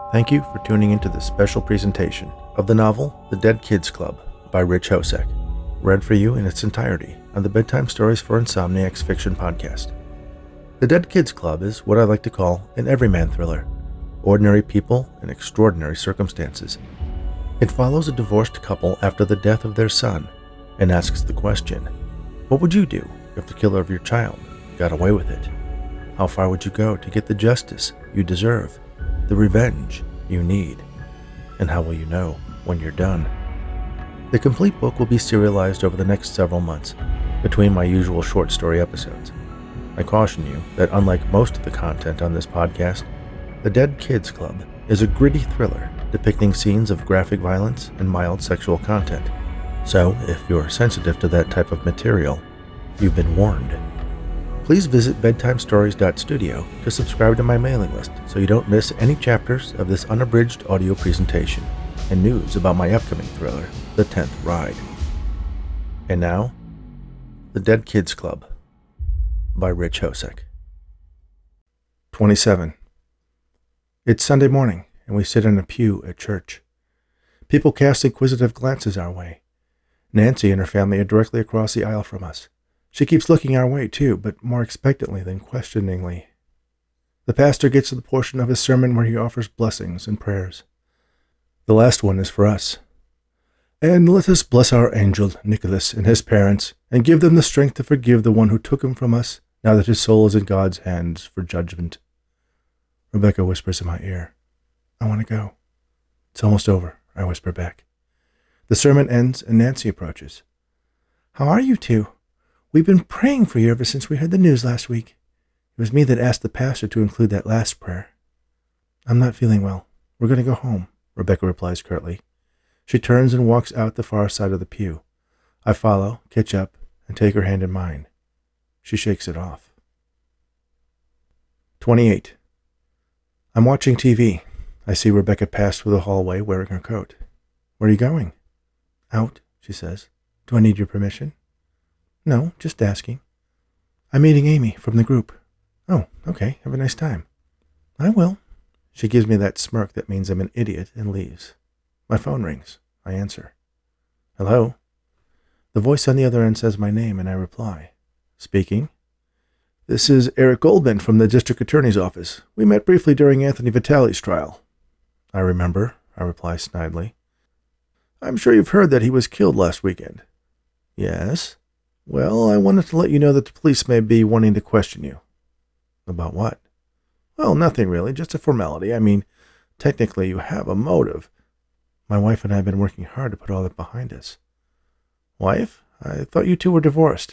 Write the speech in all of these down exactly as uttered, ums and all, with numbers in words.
Thank you for tuning into this special presentation of the novel The Dead Kids Club by Rich Hosek, read for you in its entirety on the Bedtime Stories for Insomniacs fiction podcast. The Dead Kids Club is what I like to call an everyman thriller, ordinary people in extraordinary circumstances. It follows a divorced couple after the death of their son and asks the question, what would you do if the killer of your child got away with it? How far would you go to get the justice you deserve, the revenge you need? And how will you know when you're done? The complete book will be serialized over the next several months between my usual short story episodes. I caution you that unlike most of the content on this podcast, The Dead Kids Club is a gritty thriller depicting scenes of graphic violence and mild sexual content. So, if you're sensitive to that type of material, you've been warned. Please visit bedtime stories dot studio to subscribe to my mailing list so you don't miss any chapters of this unabridged audio presentation and news about my upcoming thriller, The Tenth Ride. And now, The Dead Kids Club by Rich Hosek. twenty-seven. It's Sunday morning, and we sit in a pew at church. People cast inquisitive glances our way. Nancy and her family are directly across the aisle from us. She keeps looking our way, too, but more expectantly than questioningly. The pastor gets to the portion of his sermon where he offers blessings and prayers. The last one is for us. And let us bless our angel, Nicholas, and his parents, and give them the strength to forgive the one who took him from us, now that his soul is in God's hands for judgment. Rebecca whispers in my ear, I want to go. It's almost over, I whisper back. The sermon ends, and Nancy approaches. How are you two? We've been praying for you ever since we heard the news last week. It was me that asked the pastor to include that last prayer. I'm not feeling well. We're going to go home, Rebecca replies curtly. She turns and walks out the far side of the pew. I follow, catch up, and take her hand in mine. She shakes it off. twenty-eight. I'm watching T V. I see Rebecca pass through the hallway wearing her coat. Where are you going? Out, she says. Do I need your permission? No, just asking. I'm meeting Amy from the group. Oh, okay. Have a nice time. I will. She gives me that smirk that means I'm an idiot and leaves. My phone rings. I answer. Hello? The voice on the other end says my name, and I reply. Speaking. This is Eric Goldman from the district attorney's office. We met briefly during Anthony Vitale's trial. I remember, I reply snidely. I'm sure you've heard that he was killed last weekend. Yes? Well, I wanted to let you know that the police may be wanting to question you. About what? Well, nothing really, just a formality. I mean, technically you have a motive. My wife and I have been working hard to put all that behind us. Wife? I thought you two were divorced.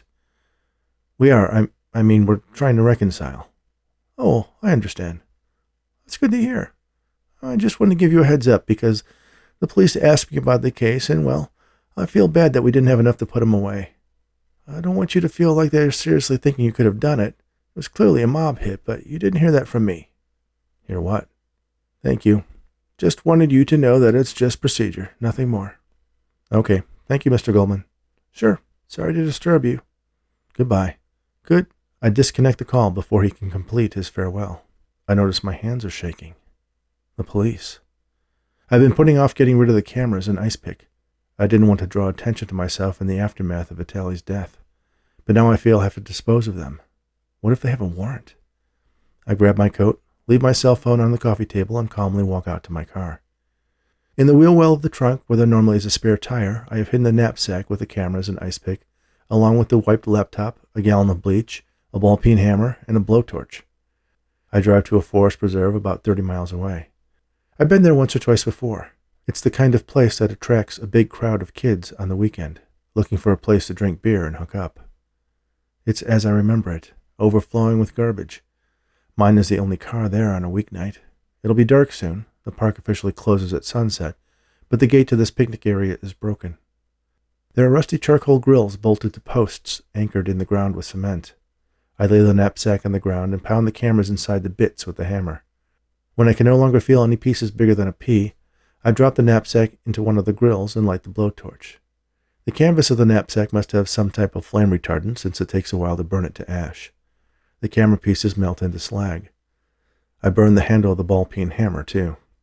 We are. I, I mean, we're trying to reconcile. Oh, I understand. That's good to hear. I just wanted to give you a heads up because the police asked me about the case, and, well, I feel bad that we didn't have enough to put him away. I don't want you to feel like they're seriously thinking you could have done it. It was clearly a mob hit, but you didn't hear that from me. Hear what? Thank you. Just wanted you to know that it's just procedure, nothing more. Okay. Thank you, Mister Goldman. Sure. Sorry to disturb you. Goodbye. Good. I disconnect the call before he can complete his farewell. I notice my hands are shaking. The police. I've been putting off getting rid of the cameras and ice pick. I didn't want to draw attention to myself in the aftermath of Vitale's death, but now I feel I have to dispose of them. What if they have a warrant? I grab my coat, leave my cell phone on the coffee table, and calmly walk out to my car. In the wheel well of the trunk, where there normally is a spare tire, I have hidden the knapsack with the cameras and ice pick, along with the wiped laptop, a gallon of bleach, a ball-peen hammer, and a blowtorch. I drive to a forest preserve about thirty miles away. I've been there once or twice before. It's the kind of place that attracts a big crowd of kids on the weekend, looking for a place to drink beer and hook up. It's as I remember it, overflowing with garbage. Mine is the only car there on a weeknight. It'll be dark soon. The park officially closes at sunset, but the gate to this picnic area is broken. There are rusty charcoal grills bolted to posts anchored in the ground with cement. I lay the knapsack on the ground and pound the cameras inside the bits with the hammer. When I can no longer feel any pieces bigger than a pea, I drop the knapsack into one of the grills and light the blowtorch. The canvas of the knapsack must have some type of flame retardant since it takes a while to burn it to ash. The camera pieces melt into slag. I burn the handle of the ball-peen hammer, too.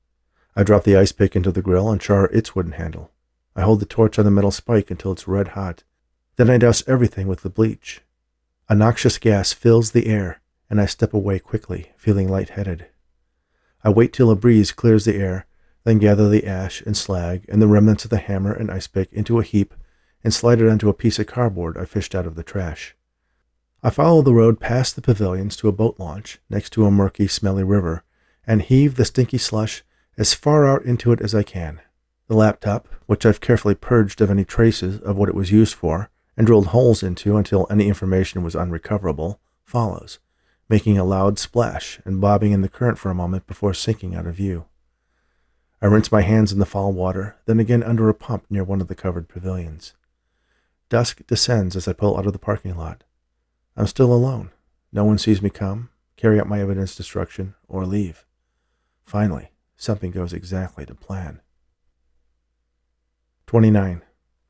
I drop the ice pick into the grill and char its wooden handle. I hold the torch on the metal spike until it's red hot. Then I douse everything with the bleach. A noxious gas fills the air, and I step away quickly, feeling lightheaded. I wait till a breeze clears the air, then gather the ash and slag and the remnants of the hammer and ice pick into a heap and slide it onto a piece of cardboard I fished out of the trash. I follow the road past the pavilions to a boat launch next to a murky, smelly river and heave the stinky slush as far out into it as I can. The laptop, which I've carefully purged of any traces of what it was used for and drilled holes into until any information was unrecoverable, follows, making a loud splash and bobbing in the current for a moment before sinking out of view. I rinse my hands in the fall water, then again under a pump near one of the covered pavilions. Dusk descends as I pull out of the parking lot. I'm still alone. No one sees me come, carry out my evidence destruction, or leave. Finally, something goes exactly to plan. twenty-nine.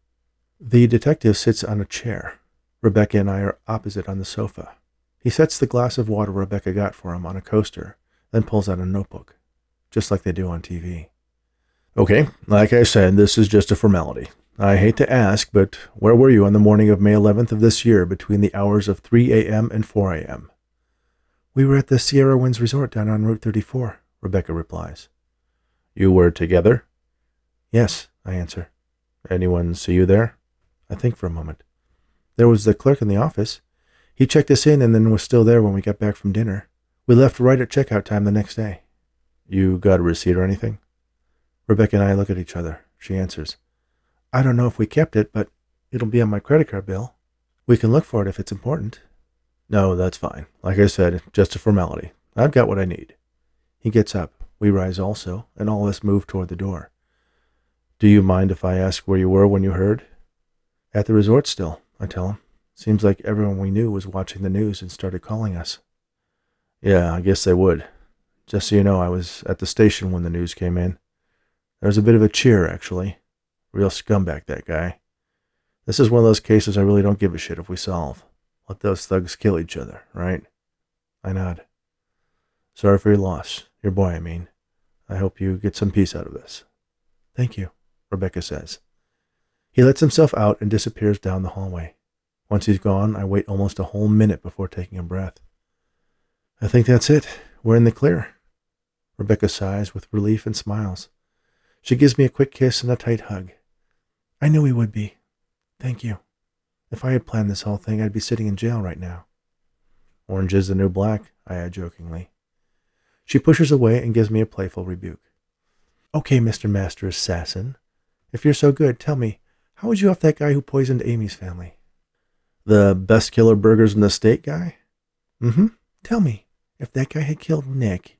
The detective sits on a chair. Rebecca and I are opposite on the sofa. He sets the glass of water Rebecca got for him on a coaster, then pulls out a notebook, just like they do on T V. Okay, like I said, this is just a formality. I hate to ask, but where were you on the morning of May eleventh of this year between the hours of three a.m. and four a.m.? We were at the Sierra Winds Resort down on Route thirty-four, Rebecca replies. You were together? Yes, I answer. Anyone see you there? I think for a moment. There was the clerk in the office. He checked us in and then was still there when we got back from dinner. We left right at checkout time the next day. You got a receipt or anything? Rebecca and I look at each other. She answers. I don't know if we kept it, but it'll be on my credit card bill. We can look for it if it's important. No, that's fine. Like I said, just a formality. I've got what I need. He gets up. We rise also, and all of us move toward the door. Do you mind if I ask where you were when you heard? At the resort still, I tell him. Seems like everyone we knew was watching the news and started calling us. Yeah, I guess they would. Just so you know, I was at the station when the news came in. There was a bit of a cheer, actually. Real scumbag, that guy. This is one of those cases I really don't give a shit if we solve. Let those thugs kill each other, right? I nod. Sorry for your loss. Your boy, I mean. I hope you get some peace out of this. Thank you, Rebecca says. He lets himself out and disappears down the hallway. Once he's gone, I wait almost a whole minute before taking a breath. I think that's it. We're in the clear. Rebecca sighs with relief and smiles. She gives me a quick kiss and a tight hug. I knew we would be. Thank you. If I had planned this whole thing, I'd be sitting in jail right now. Orange is the new black, I add jokingly. She pushes away and gives me a playful rebuke. Okay, Mister Master Assassin. If you're so good, tell me, how was you off that guy who poisoned Amy's family? The best killer burgers in the state guy? Mm-hmm. Tell me, if that guy had killed Nick.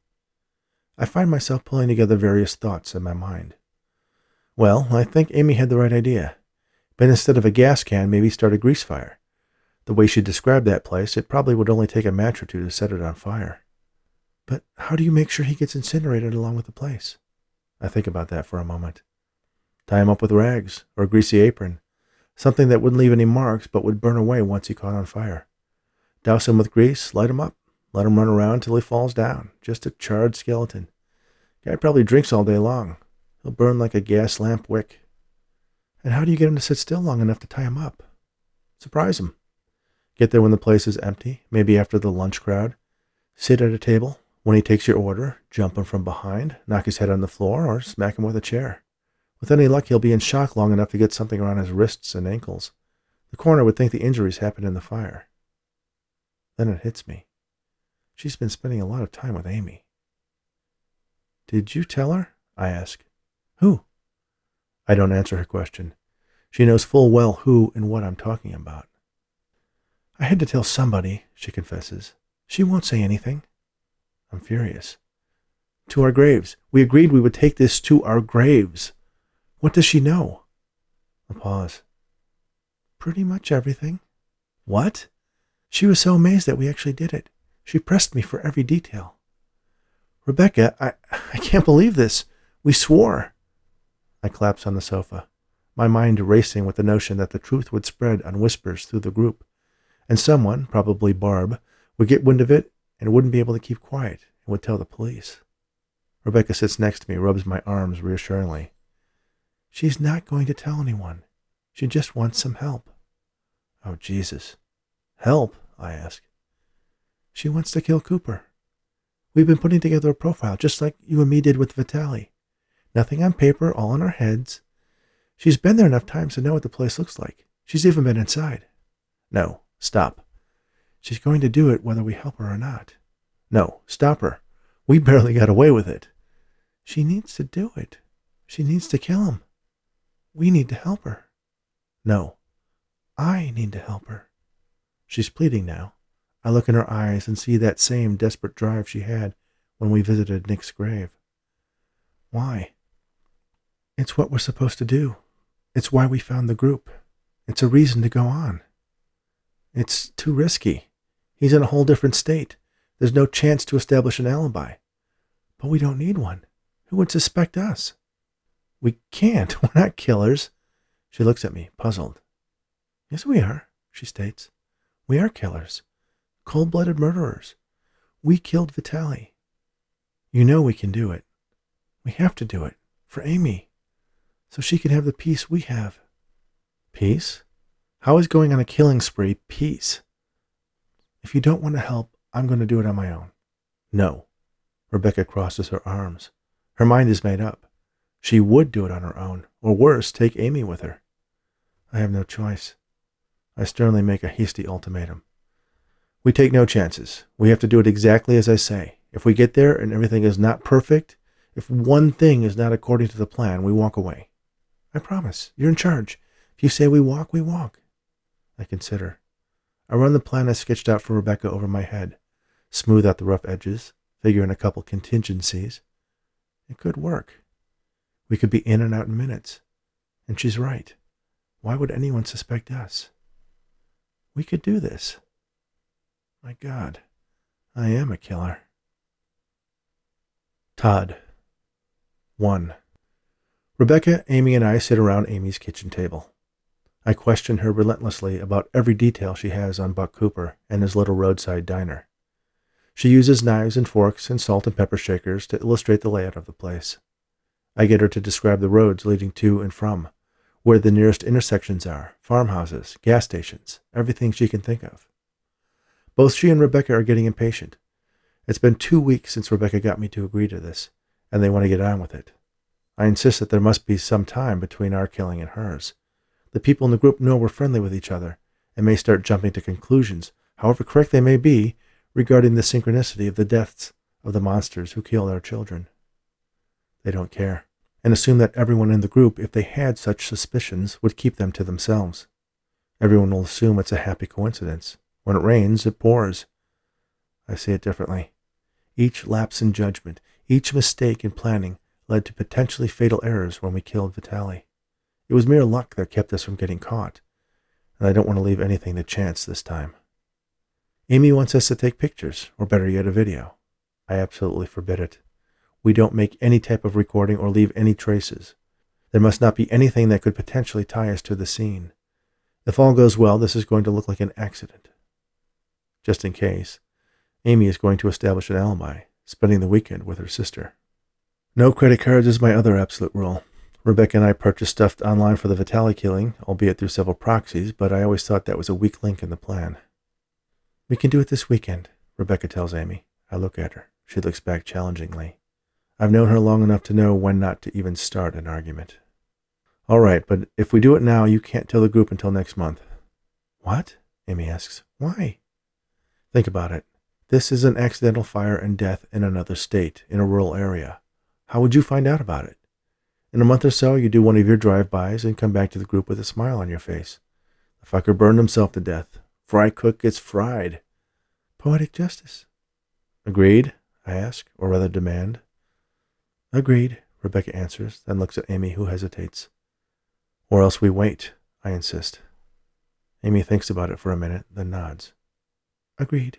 I find myself pulling together various thoughts in my mind. Well, I think Amy had the right idea. But instead of a gas can, maybe start a grease fire. The way she described that place, it probably would only take a match or two to set it on fire. But how do you make sure he gets incinerated along with the place? I think about that for a moment. Tie him up with rags, or a greasy apron. Something that wouldn't leave any marks, but would burn away once he caught on fire. Douse him with grease, light him up. Let him run around till he falls down. Just a charred skeleton. Guy probably drinks all day long. He'll burn like a gas lamp wick. And how do you get him to sit still long enough to tie him up? Surprise him. Get there when the place is empty, maybe after the lunch crowd. Sit at a table. When he takes your order, jump him from behind, knock his head on the floor, or smack him with a chair. With any luck, he'll be in shock long enough to get something around his wrists and ankles. The coroner would think the injuries happened in the fire. Then it hits me. She's been spending a lot of time with Amy. Did you tell her? I ask. Who? I don't answer her question. She knows full well who and what I'm talking about. I had to tell somebody, she confesses. She won't say anything. I'm furious. To our graves. We agreed we would take this to our graves. What does she know? A pause. Pretty much everything. What? She was so amazed that we actually did it. She pressed me for every detail. Rebecca, I, I can't believe this. We swore. I collapse on the sofa, my mind racing with the notion that the truth would spread on whispers through the group, and someone, probably Barb, would get wind of it and wouldn't be able to keep quiet and would tell the police. Rebecca sits next to me, rubs my arms reassuringly. She's not going to tell anyone. She just wants some help. Oh, Jesus. Help? I ask. She wants to kill Cooper. We've been putting together a profile, just like you and me did with Vitali. Nothing on paper, all in our heads. She's been there enough times to know what the place looks like. She's even been inside. No, stop. She's going to do it whether we help her or not. No, stop her. We barely got away with it. She needs to do it. She needs to kill him. We need to help her. No, I need to help her. She's pleading now. I look in her eyes and see that same desperate drive she had when we visited Nick's grave. Why? It's what we're supposed to do. It's why we found the group. It's a reason to go on. It's too risky. He's in a whole different state. There's no chance to establish an alibi. But we don't need one. Who would suspect us? We can't. We're not killers. She looks at me, puzzled. Yes, we are, she states. We are killers. Cold-blooded murderers. We killed Vitali. You know we can do it. We have to do it. For Amy. So she can have the peace we have. Peace? How is going on a killing spree peace? If you don't want to help, I'm going to do it on my own. No. Rebecca crosses her arms. Her mind is made up. She would do it on her own, or worse, take Amy with her. I have no choice. I sternly make a hasty ultimatum. We take no chances. We have to do it exactly as I say. If we get there and everything is not perfect, if one thing is not according to the plan, we walk away. I promise. You're in charge. If you say we walk, we walk. I consider. I run the plan I sketched out for Rebecca over my head, smooth out the rough edges, figure in a couple contingencies. It could work. We could be in and out in minutes. And she's right. Why would anyone suspect us? We could do this. My God, I am a killer. Todd. One. Rebecca, Amy, and I sit around Amy's kitchen table. I question her relentlessly about every detail she has on Buck Cooper and his little roadside diner. She uses knives and forks and salt and pepper shakers to illustrate the layout of the place. I get her to describe the roads leading to and from, where the nearest intersections are, farmhouses, gas stations, everything she can think of. Both she and Rebecca are getting impatient. It's been two weeks since Rebecca got me to agree to this, and they want to get on with it. I insist that there must be some time between our killing and hers. The people in the group know we're friendly with each other, and may start jumping to conclusions, however correct they may be, regarding the synchronicity of the deaths of the monsters who killed our children. They don't care, and assume that everyone in the group, if they had such suspicions, would keep them to themselves. Everyone will assume it's a happy coincidence. When it rains, it pours. I see it differently. Each lapse in judgment, each mistake in planning, led to potentially fatal errors when we killed Vitali. It was mere luck that kept us from getting caught, and I don't want to leave anything to chance this time. Amy wants us to take pictures, or better yet, a video. I absolutely forbid it. We don't make any type of recording or leave any traces. There must not be anything that could potentially tie us to the scene. If all goes well, this is going to look like an accident. Just in case, Amy is going to establish an alibi, spending the weekend with her sister. No credit cards is my other absolute rule. Rebecca and I purchased stuff online for the Vitali killing, albeit through several proxies, but I always thought that was a weak link in the plan. We can do it this weekend, Rebecca tells Amy. I look at her. She looks back challengingly. I've known her long enough to know when not to even start an argument. All right, but if we do it now, you can't tell the group until next month. What? Amy asks. Why? Think about it. This is an accidental fire and death in another state, in a rural area. How would you find out about it? In a month or so, you do one of your drive-bys and come back to the group with a smile on your face. The fucker burned himself to death. Fry cook gets fried. Poetic justice. Agreed? I ask, or rather demand. Agreed, Rebecca answers, then looks at Amy, who hesitates. Or else we wait, I insist. Amy thinks about it for a minute, then nods. Agreed.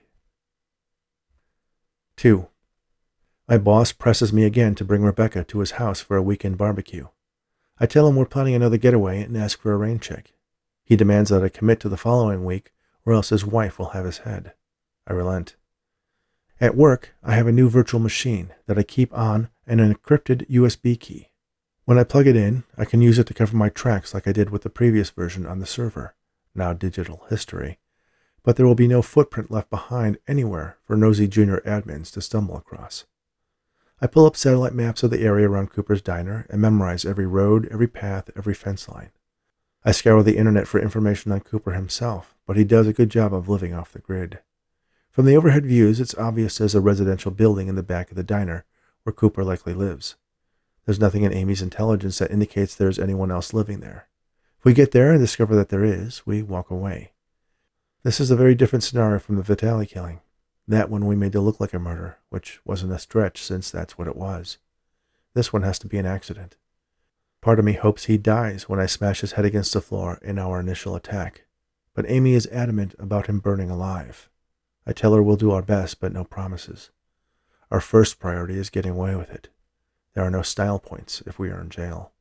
Two. My boss presses me again to bring Rebecca to his house for a weekend barbecue. I tell him we're planning another getaway and ask for a rain check. He demands that I commit to the following week, or else his wife will have his head. I relent. At work, I have a new virtual machine that I keep on and an encrypted U S B key. When I plug it in, I can use it to cover my tracks like I did with the previous version on the server, now Digital History, but there will be no footprint left behind anywhere for nosy junior admins to stumble across. I pull up satellite maps of the area around Cooper's Diner and memorize every road, every path, every fence line. I scour the internet for information on Cooper himself, but he does a good job of living off the grid. From the overhead views, it's obvious there's a residential building in the back of the diner where Cooper likely lives. There's nothing in Amy's intelligence that indicates there's anyone else living there. If we get there and discover that there is, we walk away. This is a very different scenario from the Vitali killing. That one we made to look like a murder, which wasn't a stretch since that's what it was. This one has to be an accident. Part of me hopes he dies when I smash his head against the floor in our initial attack, but Amy is adamant about him burning alive. I tell her we'll do our best, but no promises. Our first priority is getting away with it. There are no style points if we are in jail.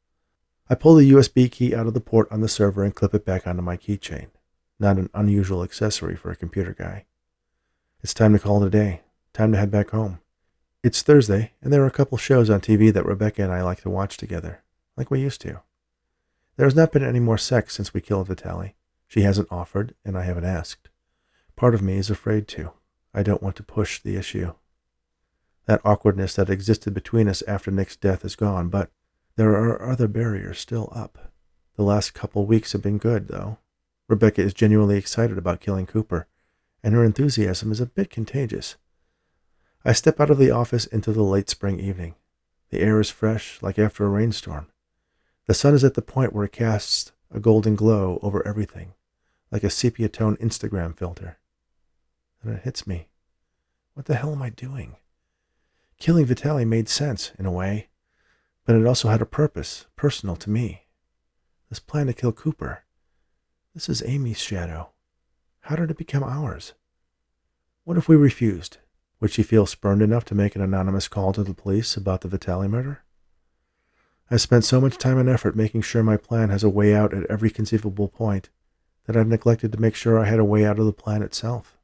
I pull the U S B key out of the port on the server and clip it back onto my keychain. Not an unusual accessory for a computer guy. It's time to call it a day. Time to head back home. It's Thursday, and there are a couple shows on T V that Rebecca and I like to watch together, like we used to. There has not been any more sex since we killed Vitali. She hasn't offered, and I haven't asked. Part of me is afraid to. I don't want to push the issue. That awkwardness that existed between us after Nick's death is gone, but there are other barriers still up. The last couple weeks have been good, though. Rebecca is genuinely excited about killing Cooper, and her enthusiasm is a bit contagious. I step out of the office into the late spring evening. The air is fresh, like after a rainstorm. The sun is at the point where it casts a golden glow over everything, like a sepia-tone Instagram filter. And it hits me. What the hell am I doing? Killing Vitali made sense, in a way, but it also had a purpose, personal to me. This plan to kill Cooper. This is Amy's shadow. How did it become ours? What if we refused? Would she feel spurned enough to make an anonymous call to the police about the Vitali murder? I've spent so much time and effort making sure my plan has a way out at every conceivable point that I've neglected to make sure I had a way out of the plan itself.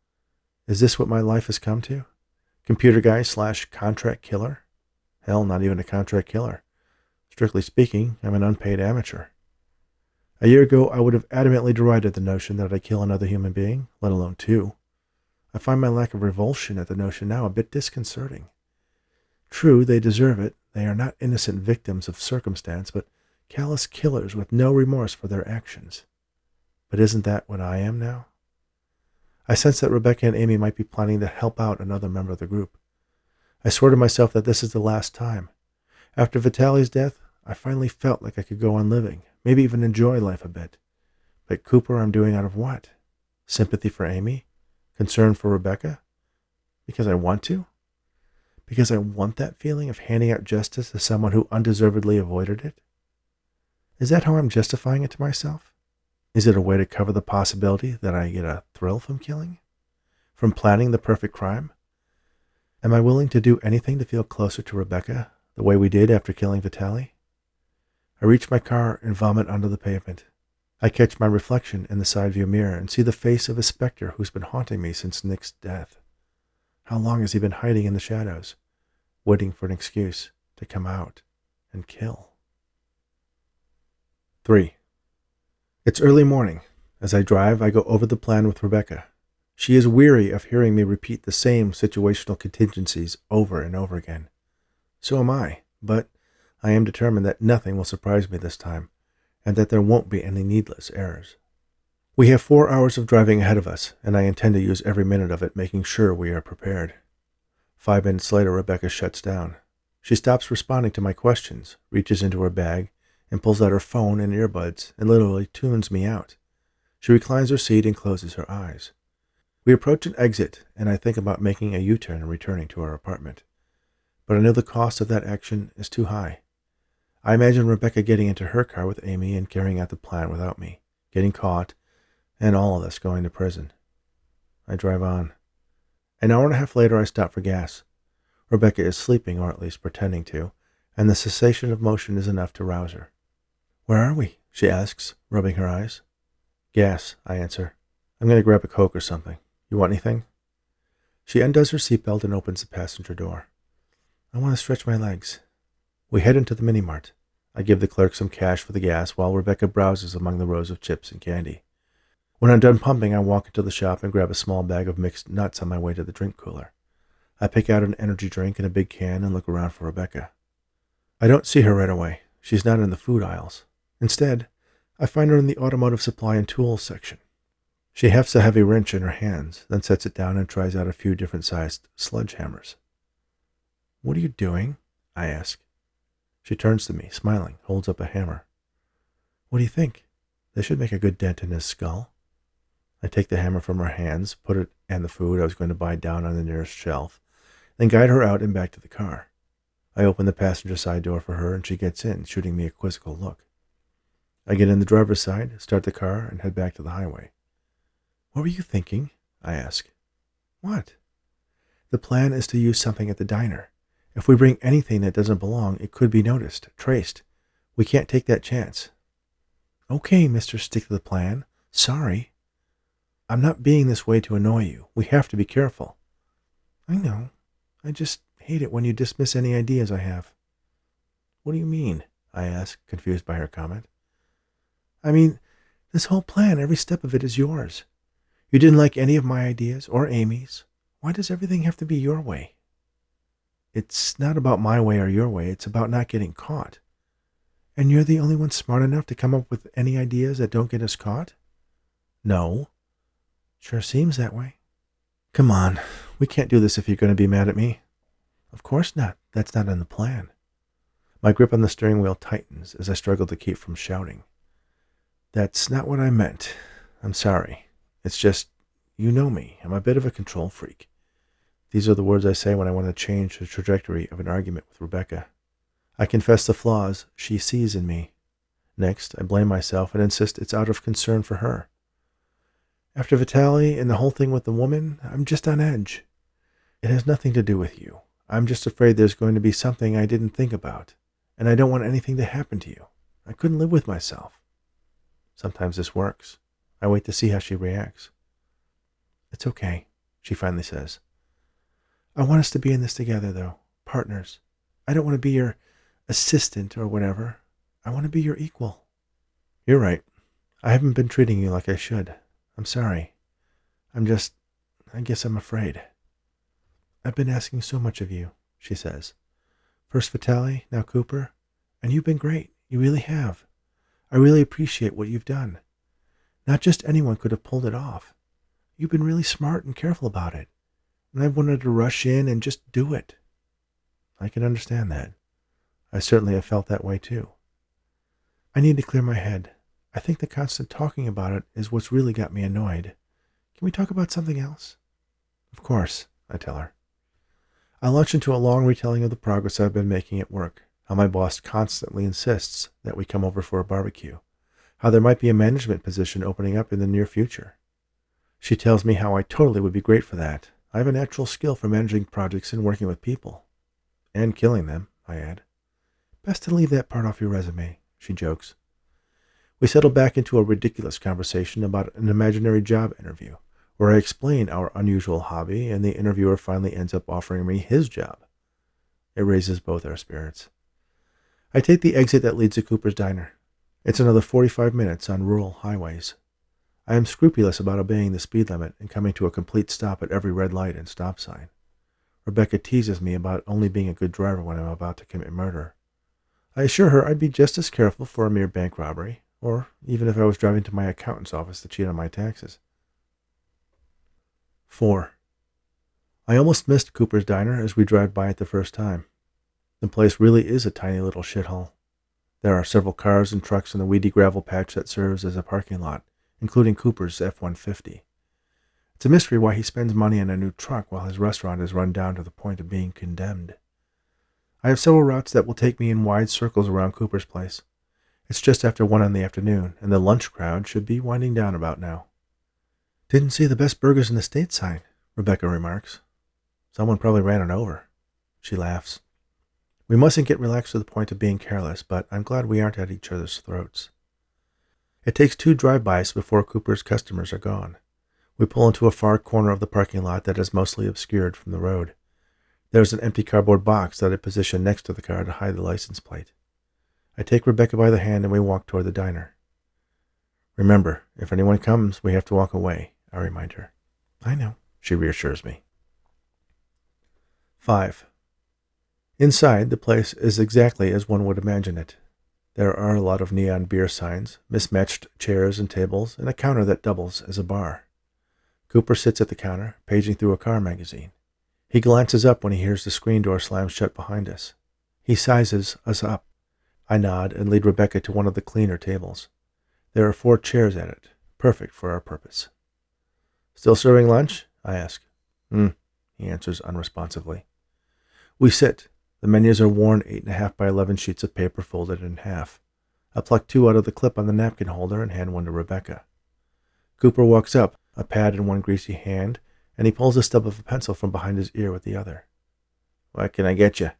Is this what my life has come to? Computer guy slash contract killer? Hell, not even a contract killer. Strictly speaking, I'm an unpaid amateur. A year ago, I would have adamantly derided the notion that I'd kill another human being, let alone two. I find my lack of revulsion at the notion now a bit disconcerting. True, they deserve it. They are not innocent victims of circumstance, but callous killers with no remorse for their actions. But isn't that what I am now? I sense that Rebecca and Amy might be planning to help out another member of the group. I swear to myself that this is the last time. After Vitali's death, I finally felt like I could go on living, maybe even enjoy life a bit. But Cooper I'm doing out of what? Sympathy for Amy? Concern for Rebecca? Because I want to? Because I want that feeling of handing out justice to someone who undeservedly avoided it? Is that how I'm justifying it to myself? Is it a way to cover the possibility that I get a thrill from killing? From planning the perfect crime? Am I willing to do anything to feel closer to Rebecca, the way we did after killing Vitali? I reach my car and vomit onto the pavement. I catch my reflection in the side view mirror and see the face of a specter who's been haunting me since Nick's death. How long has he been hiding in the shadows, waiting for an excuse to come out and kill? Three. It's early morning. As I drive, I go over the plan with Rebecca. She is weary of hearing me repeat the same situational contingencies over and over again. So am I, but I am determined that nothing will surprise me this time, and that there won't be any needless errors. We have four hours of driving ahead of us, and I intend to use every minute of it making sure we are prepared. Five minutes later, Rebecca shuts down. She stops responding to my questions, reaches into her bag, and pulls out her phone and earbuds and literally tunes me out. She reclines her seat and closes her eyes. We approach an exit, and I think about making a U-turn and returning to our apartment. But I know the cost of that action is too high. I imagine Rebecca getting into her car with Amy and carrying out the plan without me, getting caught, and all of us going to prison. I drive on. An hour and a half later, I stop for gas. Rebecca is sleeping, or at least pretending to, and the cessation of motion is enough to rouse her. "Where are we?" she asks, rubbing her eyes. "Gas," I answer. "I'm going to grab a Coke or something. You want anything?" She undoes her seatbelt and opens the passenger door. I want to stretch my legs. We head into the mini-mart. I give the clerk some cash for the gas while Rebecca browses among the rows of chips and candy. When I'm done pumping, I walk into the shop and grab a small bag of mixed nuts on my way to the drink cooler. I pick out an energy drink in a big can and look around for Rebecca. I don't see her right away. She's not in the food aisles. Instead, I find her in the automotive supply and tools section. She hefts a heavy wrench in her hands, then sets it down and tries out a few different sized sledgehammers. "What are you doing?" I ask. She turns to me, smiling, holds up a hammer. "What do you think? They should make a good dent in his skull." I take the hammer from her hands, put it and the food I was going to buy down on the nearest shelf, then guide her out and back to the car. I open the passenger side door for her and she gets in, shooting me a quizzical look. I get in the driver's side, start the car, and head back to the highway. "What were you thinking?" I ask. "What?" "The plan is to use something at the diner. If we bring anything that doesn't belong, it could be noticed, traced. We can't take that chance." "Okay, Mister Stick to the Plan. Sorry." "I'm not being this way to annoy you. We have to be careful." "I know. I just hate it when you dismiss any ideas I have." "What do you mean?" I ask, confused by her comment. "I mean, this whole plan, every step of it is yours. You didn't like any of my ideas or Amy's. Why does everything have to be your way?" "It's not about my way or your way. It's about not getting caught." "And you're the only one smart enough to come up with any ideas that don't get us caught?" "No." "Sure seems that way." "Come on. We can't do this if you're going to be mad at me." "Of course not. That's not in the plan." My grip on the steering wheel tightens as I struggle to keep from shouting. "That's not what I meant. I'm sorry. It's just, you know me. I'm a bit of a control freak." These are the words I say when I want to change the trajectory of an argument with Rebecca. I confess the flaws she sees in me. Next, I blame myself and insist it's out of concern for her. After Vitaly and the whole thing with the woman, I'm just on edge. It has nothing to do with you. I'm just afraid there's going to be something I didn't think about, and I don't want anything to happen to you. I couldn't live with myself. Sometimes this works. I wait to see how she reacts. "It's okay," she finally says. "I want us to be in this together, though. Partners. I don't want to be your assistant or whatever. I want to be your equal." "You're right. I haven't been treating you like I should. I'm sorry. I'm just, I guess I'm afraid." "I've been asking so much of you," she says. "First Vitaly, now Cooper. And you've been great. You really have. I really appreciate what you've done. Not just anyone could have pulled it off. You've been really smart and careful about it. And I've wanted to rush in and just do it." I can understand that. I certainly have felt that way too. "I need to clear my head. I think the constant talking about it is what's really got me annoyed. Can we talk about something else?" "Of course," I tell her. I launch into a long retelling of the progress I've been making at work, how my boss constantly insists that we come over for a barbecue, how there might be a management position opening up in the near future. She tells me how I totally would be great for that. I have a natural skill for managing projects and working with people. "And killing them," I add. "Best to leave that part off your resume," she jokes. We settle back into a ridiculous conversation about an imaginary job interview, where I explain our unusual hobby, and the interviewer finally ends up offering me his job. It raises both our spirits. I take the exit that leads to Cooper's Diner. It's another forty-five minutes on rural highways. I am scrupulous about obeying the speed limit and coming to a complete stop at every red light and stop sign. Rebecca teases me about only being a good driver when I'm about to commit murder. I assure her I'd be just as careful for a mere bank robbery, or even if I was driving to my accountant's office to cheat on my taxes. four. I almost missed Cooper's Diner as we drive by it the first time. The place really is a tiny little shithole. There are several cars and trucks in the weedy gravel patch that serves as a parking lot, including Cooper's F one fifty. It's a mystery why he spends money on a new truck while his restaurant is run down to the point of being condemned. I have several routes that will take me in wide circles around Cooper's place. It's just after one in the afternoon, and the lunch crowd should be winding down about now. "Didn't see the best burgers in the state sign," Rebecca remarks. "Someone probably ran it over." She laughs. We mustn't get relaxed to the point of being careless, but I'm glad we aren't at each other's throats. It takes two drive-bys before Cooper's customers are gone. We pull into a far corner of the parking lot that is mostly obscured from the road. There's an empty cardboard box that I position next to the car to hide the license plate. I take Rebecca by the hand and we walk toward the diner. Remember, if anyone comes, we have to walk away, I remind her. I know, she reassures me. Five. Inside, the place is exactly as one would imagine it. There are a lot of neon beer signs, mismatched chairs and tables, and a counter that doubles as a bar. Cooper sits at the counter, paging through a car magazine. He glances up when he hears the screen door slam shut behind us. He sizes us up. I nod and lead Rebecca to one of the cleaner tables. There are four chairs at it, perfect for our purpose. Still serving lunch? I ask. Hmm, he answers unresponsively. We sit. The menus are worn eight and a half by eleven sheets of paper folded in half. I pluck two out of the clip on the napkin holder and hand one to Rebecca. Cooper walks up, a pad in one greasy hand, and he pulls a stub of a pencil from behind his ear with the other. What can I get you?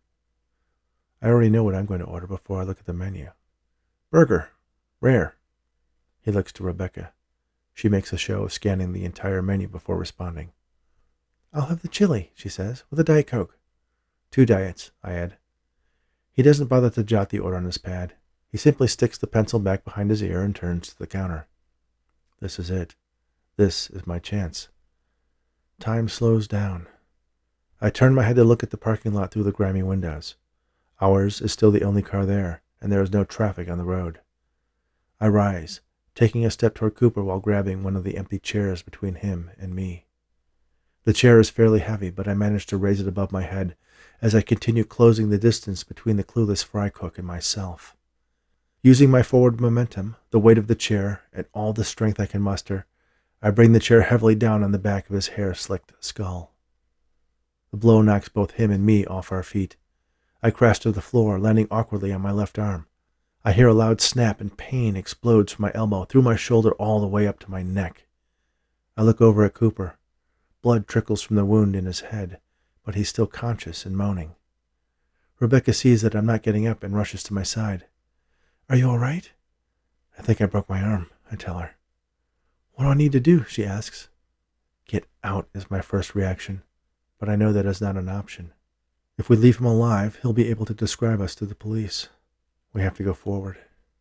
I already know what I'm going to order before I look at the menu. Burger. Rare. He looks to Rebecca. She makes a show of scanning the entire menu before responding. I'll have the chili, she says, with a Diet Coke. Two diets, I add. He doesn't bother to jot the order on his pad. He simply sticks the pencil back behind his ear and turns to the counter. This is it. This is my chance. Time slows down. I turn my head to look at the parking lot through the grimy windows. Ours is still the only car there, and there is no traffic on the road. I rise, taking a step toward Cooper while grabbing one of the empty chairs between him and me. The chair is fairly heavy, but I manage to raise it above my head as I continue closing the distance between the clueless fry cook and myself. Using my forward momentum, the weight of the chair, and all the strength I can muster, I bring the chair heavily down on the back of his hair-slicked skull. The blow knocks both him and me off our feet. I crash to the floor, landing awkwardly on my left arm. I hear a loud snap and pain explodes from my elbow through my shoulder all the way up to my neck. I look over at Cooper. Blood trickles from the wound in his head, but he's still conscious and moaning. Rebecca sees that I'm not getting up and rushes to my side. Are you all right? I think I broke my arm, I tell her. What do I need to do? She asks. Get out is my first reaction, but I know that is not an option. If we leave him alive, he'll be able to describe us to the police. We have to go forward.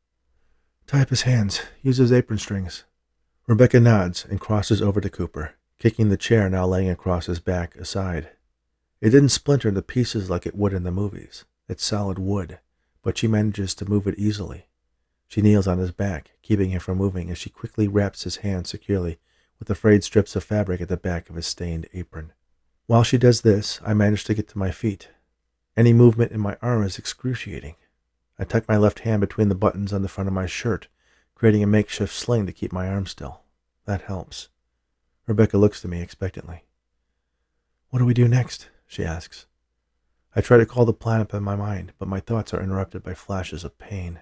Tie up his hands. Use his apron strings. Rebecca nods and crosses over to Cooper, kicking the chair now laying across his back aside. It didn't splinter into pieces like it would in the movies. It's solid wood, but she manages to move it easily. She kneels on his back, keeping him from moving as she quickly wraps his hands securely with the frayed strips of fabric at the back of his stained apron. While she does this, I manage to get to my feet. Any movement in my arm is excruciating. I tuck my left hand between the buttons on the front of my shirt, creating a makeshift sling to keep my arm still. That helps. Rebecca looks to me expectantly. What do we do next? She asks. I try to call the plan up in my mind, but my thoughts are interrupted by flashes of pain.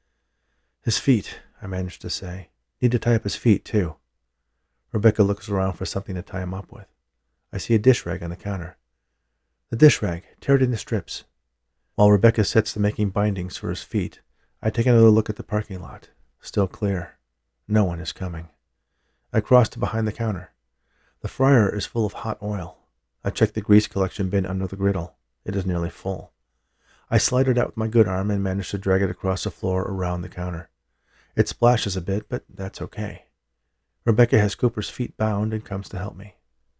His feet, I manage to say. Need to tie up his feet, too. Rebecca looks around for something to tie him up with. I see a dish rag on the counter. The dish rag, tear it into strips. While Rebecca sets to making bindings for his feet, I take another look at the parking lot. Still clear. No one is coming. I cross to behind the counter. The fryer is full of hot oil. I check the grease collection bin under the griddle. It is nearly full. I slide it out with my good arm and manage to drag it across the floor around the counter. It splashes a bit, but that's okay. Rebecca has Cooper's feet bound and comes to help me.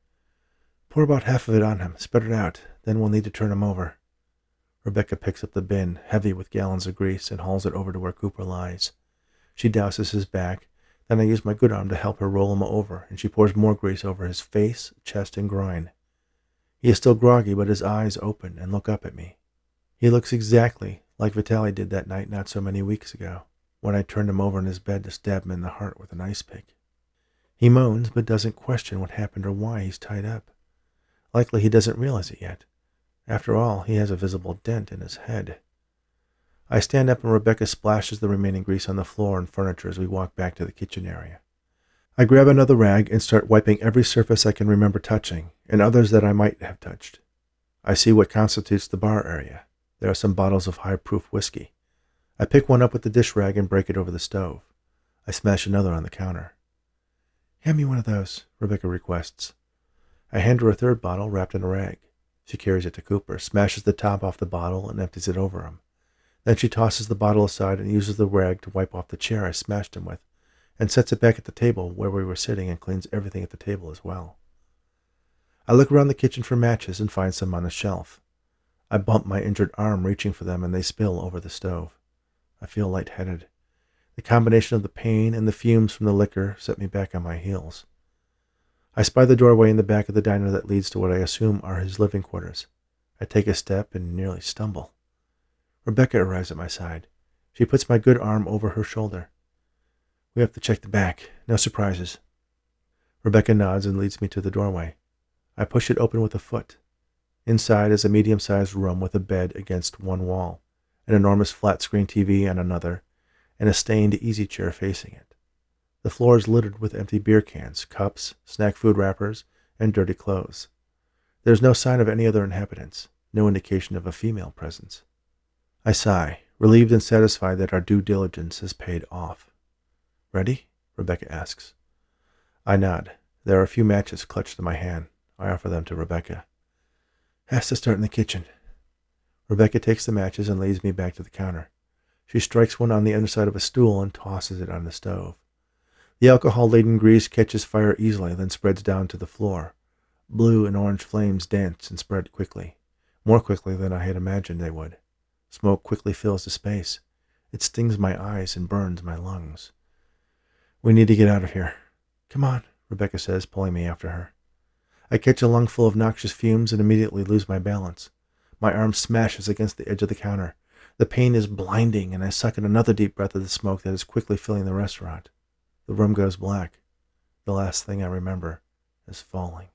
Pour about half of it on him, spread it out, then we'll need to turn him over. Rebecca picks up the bin, heavy with gallons of grease, and hauls it over to where Cooper lies. She douses his back, then I use my good arm to help her roll him over, and she pours more grease over his face, chest, and groin. He is still groggy, but his eyes open and look up at me. He looks exactly like Vitaly did that night not so many weeks ago, when I turned him over in his bed to stab him in the heart with an ice pick. He moans, but doesn't question what happened or why he's tied up. Likely he doesn't realize it yet. After all, he has a visible dent in his head. I stand up and Rebecca splashes the remaining grease on the floor and furniture as we walk back to the kitchen area. I grab another rag and start wiping every surface I can remember touching, and others that I might have touched. I see what constitutes the bar area. There are some bottles of high-proof whiskey. I pick one up with the dish rag and break it over the stove. I smash another on the counter. Hand me one of those, Rebecca requests. I hand her a third bottle wrapped in a rag. She carries it to Cooper, smashes the top off the bottle, and empties it over him. Then she tosses the bottle aside and uses the rag to wipe off the chair I smashed him with, and sets it back at the table where we were sitting and cleans everything at the table as well. I look around the kitchen for matches and find some on a shelf. I bump my injured arm reaching for them and they spill over the stove. I feel lightheaded. The combination of the pain and the fumes from the liquor set me back on my heels. I spy the doorway in the back of the diner that leads to what I assume are his living quarters. I take a step and nearly stumble. Rebecca arrives at my side. She puts my good arm over her shoulder. We have to check the back. No surprises. Rebecca nods and leads me to the doorway. I push it open with a foot. Inside is a medium-sized room with a bed against one wall, an enormous flat-screen T V on another, and a stained easy chair facing it. The floor is littered with empty beer cans, cups, snack food wrappers, and dirty clothes. There is no sign of any other inhabitants, no indication of a female presence. I sigh, relieved and satisfied that our due diligence is paid off. Ready? Rebecca asks. I nod. There are a few matches clutched in my hand. I offer them to Rebecca. Has to start in the kitchen. Rebecca takes the matches and leads me back to the counter. She strikes one on the underside of a stool and tosses it on the stove. The alcohol-laden grease catches fire easily, then spreads down to the floor. Blue and orange flames dance and spread quickly, more quickly than I had imagined they would. Smoke quickly fills the space. It stings my eyes and burns my lungs. We need to get out of here. Come on, Rebecca says, pulling me after her. I catch a lungful of noxious fumes and immediately lose my balance. My arm smashes against the edge of the counter. The pain is blinding, and I suck in another deep breath of the smoke that is quickly filling the restaurant. The room goes black. The last thing I remember is falling.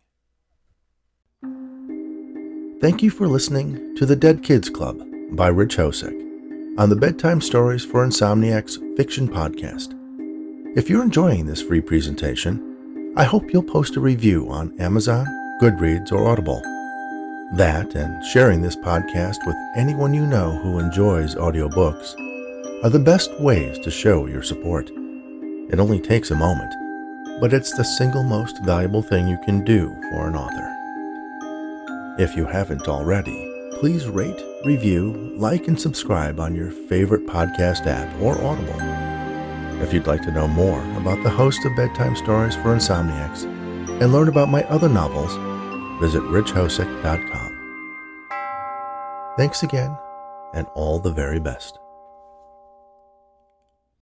Thank you for listening to The Dead Kids Club by Rich Hosek on the Bedtime Stories for Insomniacs Fiction Podcast. If you're enjoying this free presentation, I hope you'll post a review on Amazon, Goodreads, or Audible. That and sharing this podcast with anyone you know who enjoys audiobooks are the best ways to show your support. It only takes a moment, but it's the single most valuable thing you can do for an author. If you haven't already, please rate, review, like, and subscribe on your favorite podcast app or Audible. If you'd like to know more about the host of Bedtime Stories for Insomniacs and learn about my other novels, visit rich hosek dot com. Thanks again, and all the very best.